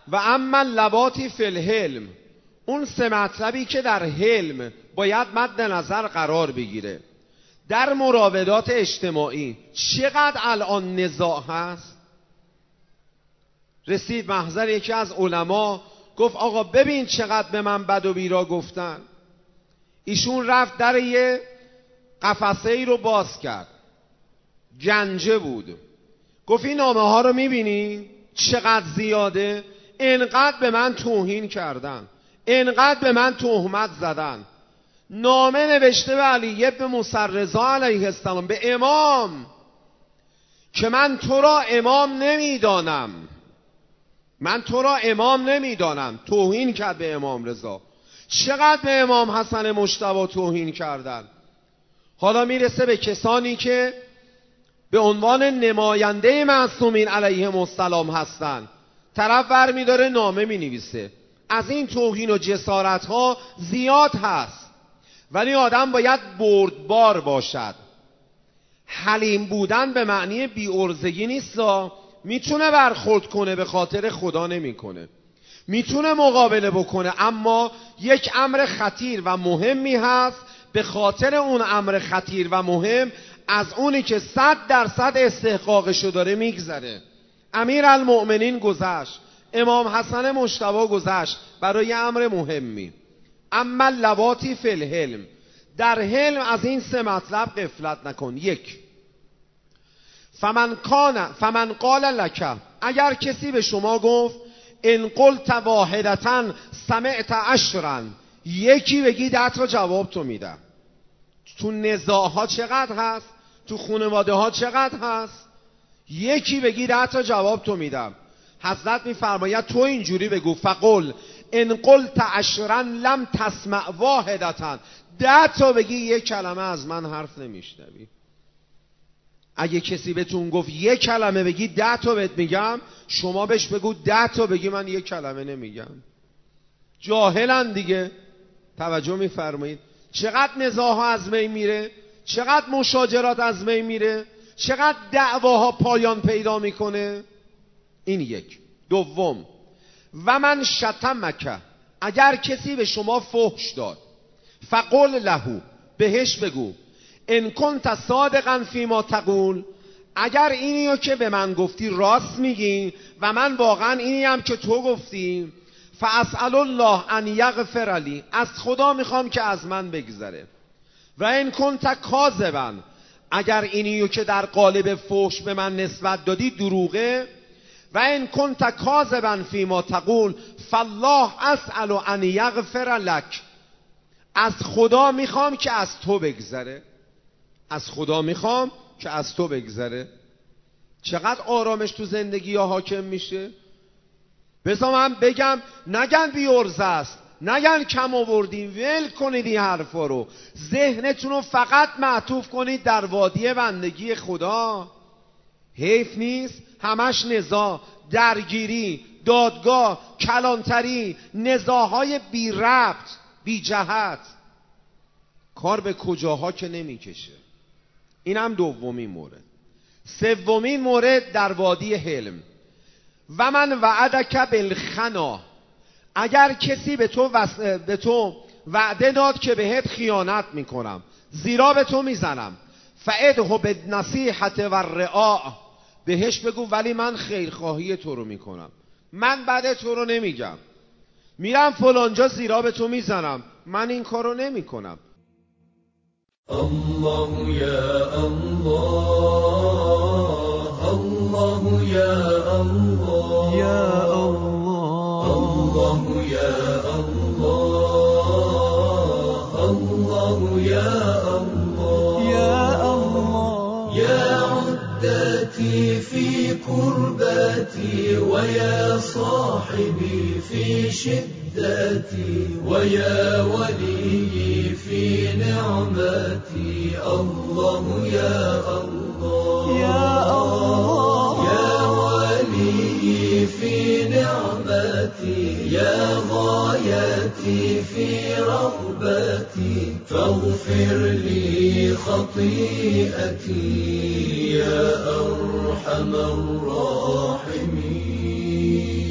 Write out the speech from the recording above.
و اما لواتی فی الحلم، اون سه مطلبی که در حلم باید مد نظر قرار بگیره. در مراودات اجتماعی چقدر الان نزاع هست. رسید محضر یکی از علما، گفت آقا ببین چقدر به من بد و بیرا گفتن. ایشون رفت در یه قفسه ای رو باز کرد، گنجه بود. گفت این نامه ها رو میبینی چقدر زیاده، انقدر به من توهین کردن، انقدر به من تهمت زدن. نامه نوشته به علی بن موسی رضا علیه السلام، به امام، که من تو را امام نمیدانم، من تو را امام نمیدانم. توهین کرد به امام رضا. چقدر به امام حسن مجتبی توهین کردن. حالا میرسه به کسانی که به عنوان نماینده معصومین علیهم السلام هستن، طرف برمی داره نامه می نویسه. از این توهین و جسارت ها زیاد هست، ولی آدم باید بردبار باشد. حلیم بودن به معنی بی‌عرضگی نیست. میتونه برخورد کنه، به خاطر خدا نمیکنه. میتونه مقابله بکنه، اما یک امر خطیر و مهمی هست، به خاطر اون امر خطیر و مهم از اونی که 100% استحقاقشو داره میگذره. امیرالمؤمنین گذشت، امام حسن مجتبی گذشت برای امر مهمی. اما لواتی فی الحلم، در حلم از این سه مطلب غفلت نکن. یک، فمن قال لک، اگر کسی به شما گفت ان قلت واحدتا سمعت عشرا، یکی بگی 10 تا جواب تو میدم. تو نزاع ها چقدر هست، تو خانواده ها چقدر هست، یکی بگی 10 تا جواب تو میدم. حضرت میفرماید تو اینجوری بگو، فقل ان قلت عشرا لم تسمع واحدتا، 10 تا بگی 1 کلمه از من حرف نمیشنوی. اگه کسی بهتون گفت 1 کلمه بگی 10 تا بهت میگم، شما بهش بگو 10 تا بگی من 1 کلمه نمیگم. جاهلن دیگه. توجه میفرمایید چقدر نزاعها از بین میره، چقدر مشاجرات از بین میره، چقدر دعواها پایان پیدا میکنه. این یک. دوم، و من شتمک، اگر کسی به شما فحش داد، فقل له، بهش بگو ان کنت صادقا فیما تقول، اگر اینیو که به من گفتی راست میگی و من واقعا اینیم که تو گفتی، فاسأل الله ان یغفر لی، از خدا میخوام که از من بگذره. و ان کنت کاذبا، اگر اینیو که در قالب فحش به من نسبت دادی دروغه، و ان کنت کاذبا فیما تقول فالله اسأل ان یغفر لک، از خدا میخوام که از تو بگذره، از خدا میخوام که از تو بگذره. چقدر آرامش تو زندگی ها حاکم میشه. بذار من بگم، نگن بی‌عرضه است، نگن کم آوردیم، ول کنید این حرفا رو، ذهنتون رو فقط معطوف کنید در وادی بندگی خدا. حیف نیست همش نزاع، درگیری، دادگاه، کلانتری، نزاعهای بی ربط، بی جهت، کار به کجاها که نمیکشه. این هم دومین مورد. سومین مورد در وادی حلم، و من وعدک بالخنا، اگر کسی به تو وعده داد که بهت خیانت میکنم، زیرا به تو میزنم، فعده بالنصیحة و الرعاء، بهش بگو ولی من خیرخواهی تو رو میکنم، من بد تو رو نمیگم، میرم فلانجا زیرا به تو میزنم، من این کارو نمیکنم. الله یا الله، الله یا الله، یا الله، الله یا الله، الله یا الله، یا الله، یا عدتي في كربتي، ويا صاحبي في شدتي، ويا ولي في نعمتي، الله يا الله، يا الله، يا ولي في نعمتي، يا غايتي في رغبتي، فاغفر لي خطيئتي يا أرحم الراحمين.